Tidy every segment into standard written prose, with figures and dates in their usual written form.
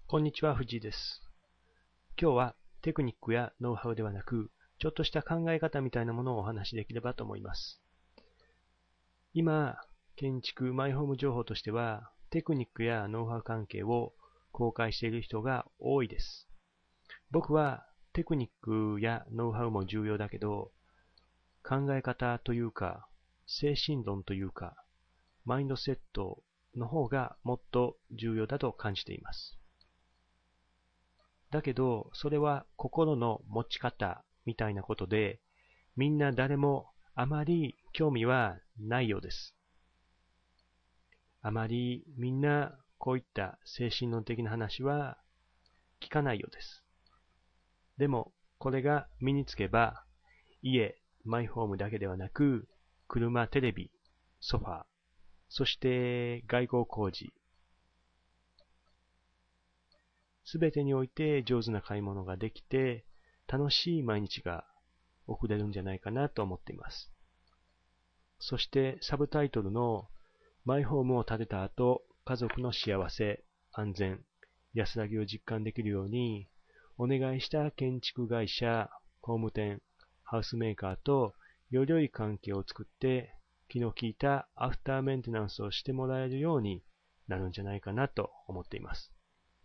こんにちは、藤井です。今日はテクニックやノウハウではなく、ちょっとした考え方みたいなものをお話しできればと思います。今、建築マイホーム情報としては、テクニックやノウハウ関係を公開している人が多いです。僕はテクニックやノウハウも重要だけど、考え方というか、精神論というか、マインドセットの方がもっと重要だと感じています。だけど、それは心の持ち方みたいなことで、みんな誰もあまり興味はないようです。あまりみんなこういった精神論的な話は聞かないようです。でも、これが身につけば、家、マイホームだけではなく、車、テレビ、ソファー、そして外交工事、すべてにおいて上手な買い物ができて、楽しい毎日が送れるんじゃないかなと思っています。そしてサブタイトルのマイホームを建てた後、家族の幸せ、安全、安らぎを実感できるように、お願いした建築会社、工務店、ハウスメーカーとより良い関係を作って、気の利いたアフターメンテナンスをしてもらえるようになるんじゃないかなと思っています。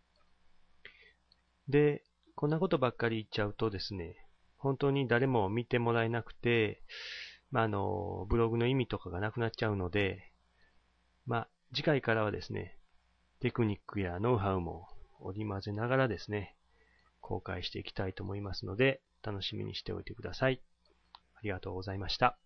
で、こんなことばっかり言っちゃうとですね、本当に誰も見てもらえなくて、ブログの意味とかがなくなっちゃうので、次回からはですね、テクニックやノウハウも織り交ぜながらですね、公開していきたいと思いますので、楽しみにしておいてください。ありがとうございました。